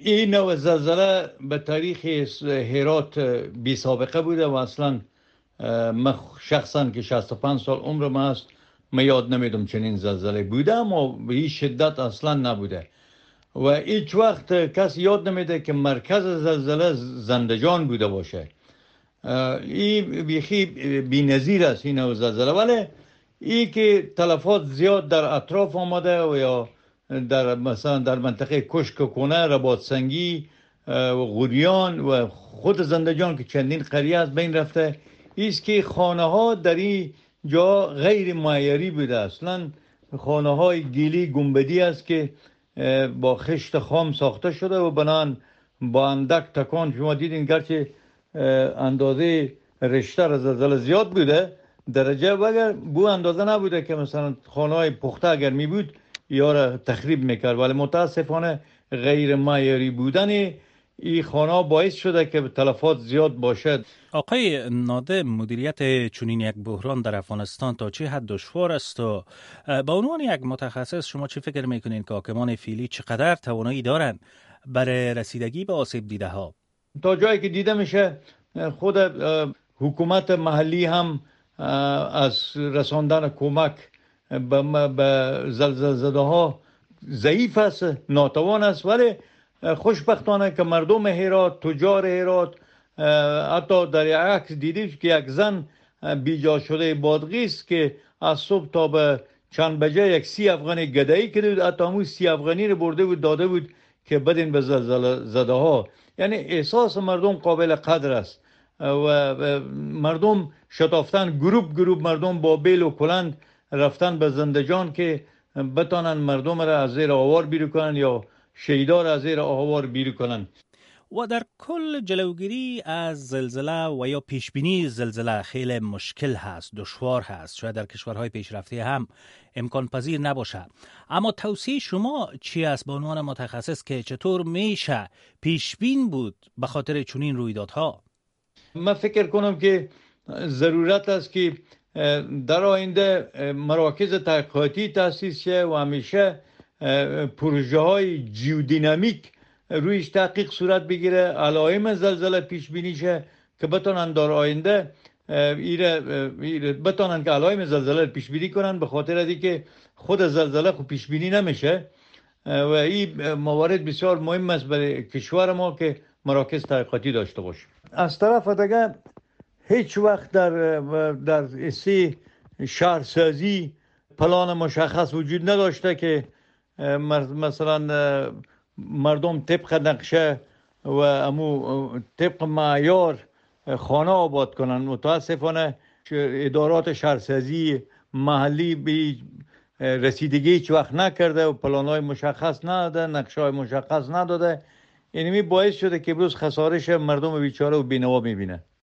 این نوع زلزله به تاریخ هرات بی سابقه بوده و اصلا من شخصا که 65 سال عمرم هست من یاد نمیدم چنین زلزله بوده، اما به این شدت اصلا نبوده و هیچ وقت کس یاد نمیده که مرکز زلزله زندجان بوده باشه. این بیخی بی نظیر است این نوع زلزله، ولی این که تلفات زیاد در اطراف آمده و یا در مثلا در منطقه کشک کنه، رباط سنگی و غوریان و خود زندجان که چندین قریه از بین رفته، ایست که خانه ها در این جا غیر معیاری بوده. اصلا خانه های گیلی گنبدی است که با خشت خام ساخته شده و بنان با اندک تکان شما دیدین گرچه اندازه رشته زلزله زیاد بوده درجه و اگر بو اندازه نبوده که مثلا خانه های پخته اگر می بود یا را تخریب میکرد، ولی متاسفانه غیر معیاری بودن این خانه باعث شده که تلفات زیاد باشد. آقای نادم، مدیریت چنین یک بحران در افغانستان تا چه حد دشوار است و به عنوان یک متخصص شما چه فکر میکنین که حاکمان فعلی چقدر توانایی دارند برای رسیدگی به آسیب دیده ها؟ تا جایی که دیده میشه خود حکومت محلی هم از رساندن کمک به زلزله زده ها ضعیف است، ناتوان است، ولی خوشبختانه که مردم هرات، تجار هرات، حتی در عکس دیدید که یک زن بیجا شده بادغیس است که از صبح تا به چند بجه یک 30 افغانی گدایی کرده بود، حتی همون 30 افغانی رو برده بود داده بود که بدین به زلزله زده ها. یعنی احساس مردم قابل قدر است و مردم شتافتن، گروپ مردم با بیل و کلند رفتن به زندجان که بتانن مردم را از زیر آوار بیرون کنن یا شهیدا را از زیر آوار بیرون کنن. و در کل جلوگیری از زلزله و یا پیشبینی زلزله خیلی مشکل هست، دشوار هست، شاید در کشورهای پیشرفته هم امکان پذیر نباشه. اما توصیه شما چی است به عنوان متخصص که چطور میشه پیشبین بود به خاطر چنین رویدادها؟ من فکر کنم که ضرورت است که در آینده مراکز تحقیقاتی تأسیس شه و همیشه پروژه های جیودینامیک رویش تحقیق صورت بگیره، علائم زلزله پیش بینی شه که بتونن در آینده بتونن که علائم زلزله پیش بینی کنن، به خاطر از اینکه خود زلزله خود پیش بینی نمیشه و این موارد بسیار مهم است برای کشور ما که مراکز تحقیقاتی داشته باشه. از طرف دیگه هیچ وقت در شهرسازی پلان مشخص وجود نداشته که مثلا مردم طبق نقشه و امو طبق معیار خانه آباد کنن. متاسفانه ادارات شهرسازی محلی به رسیدگی هیچ وقت نکرده و پلان‌های مشخص نداده، نقشه‌های مشخص نداده. یعنی باعث شده که بروز خسارش مردم بیچاره و بینوا میبینه.